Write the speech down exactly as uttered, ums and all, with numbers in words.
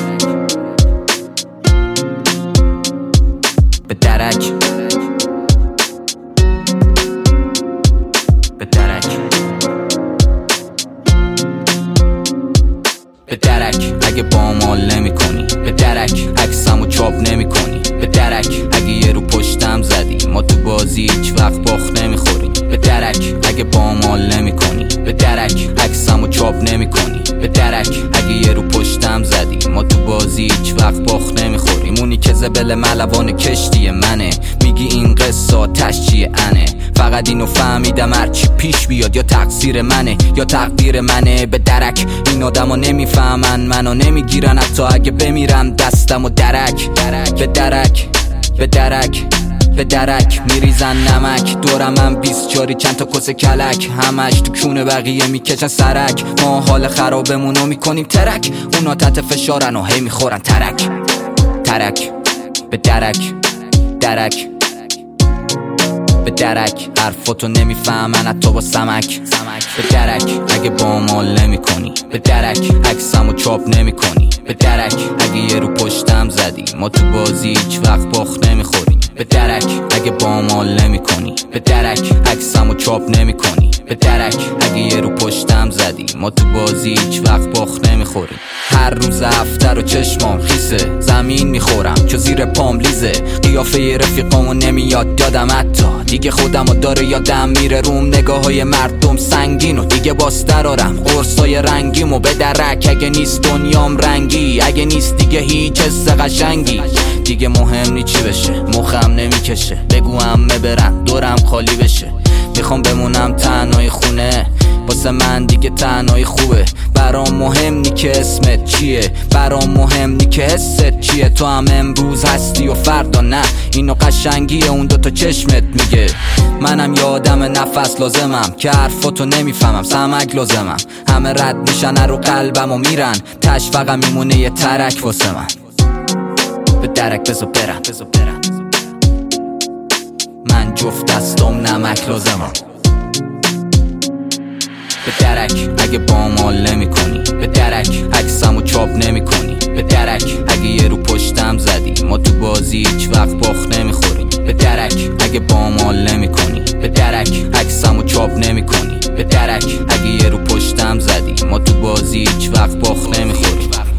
به درک به درک به درک اگه با ما نمی کنی، به درک عکسمو چاپ نمی کنی، به درک اگه یه رو پشتم زدی ما تو بازی هیچ وقت باخت نمی خوریم، به درک اگه با ما نمی کنی، به درک عکسمو چاپ نمی کنی، به درک اگه یه رو پشتم زدی ما تو بازی هیچ وقت باخت نمی خوریم. اونی که زبل ملوان کشتی منه، میگی این قصه تشجیه انه، فقط اینو فهمیدم هرچی پیش بیاد یا تقصیر منه یا تقدیر منه. به درک این آدما نمیفهمن منو، نمیگیرن حتی اگه بمیرم دستم و درک به درک به درک به درک میریزن نمک دورم من بیست جاری چند تا کس کلک، همش تو کونه بقیه میکشن سرک، ما حال خرابمونو میکنیم ترک، اونا تحت فشارن و هی میخورن ترک ترک به درک درک به درک حرفاتو نمیفهمن حتی با سمک، به درک اگه با ما نمی کنی، به درک عکسمو چاپ نمی کنی، به درک اگه یه رو پشتم زدی ما تو بازی هیچ وقت باخت نمی خوریم، به درک اگه با ما نمی کنی، به درک عکسمو چاپ نمی کنی، به درک اگه یه رو پشتم زدی ما تو بازی هیچ وقت باخت نمی خوریم. هر روز هفته رو چشمام خیسه، زمین میخورم چو زیر پام لیزه، قیافه رفیقامو نمیاد یادم حتی دیگه خودمو داره یادم میره روم، نگاه های مردم سنگین و دیگه باز درارم قرصای رنگیمو، به درک اگه نیست دنیام رنگی، اگه نیست دیگه هیچ حس قشنگی، دیگه مهم نی چی بشه مخم نمیکشه، بگو همه برن دورم خالی بشه، میخوام بمونم تنهای خونه، واسه من دیگه تنهایی خوبه، برام مهم نی که اسمت چیه، برام مهم نی که حست چیه، تو هم امروز هستی و فردا نه، اینو قشنگی اون دوتا چشمت میگه. منم یه آدم نفس لازمم که حرفاتو نمیفهمم، سمک لازمم، همه رد میشن رو قلبم و میرن، تش فقط میمونه یه ترک واسه من. به درک بزو برم بزو برم من جفت دستم نمک لازمم، به درک اگه با ما نمی کنی، به درک عکسمو چاپ نمی کنی، به درک اگه یه رو پشتم زدی ما تو بازی هیچ وقت باخت نمی خوریم، به درک اگه با ما نمی کنی، به درک عکسمو چاپ نمی کنی، به درک اگه یه رو پشتم زدی ما تو بازی هیچ وقت باخت نمی خوریم.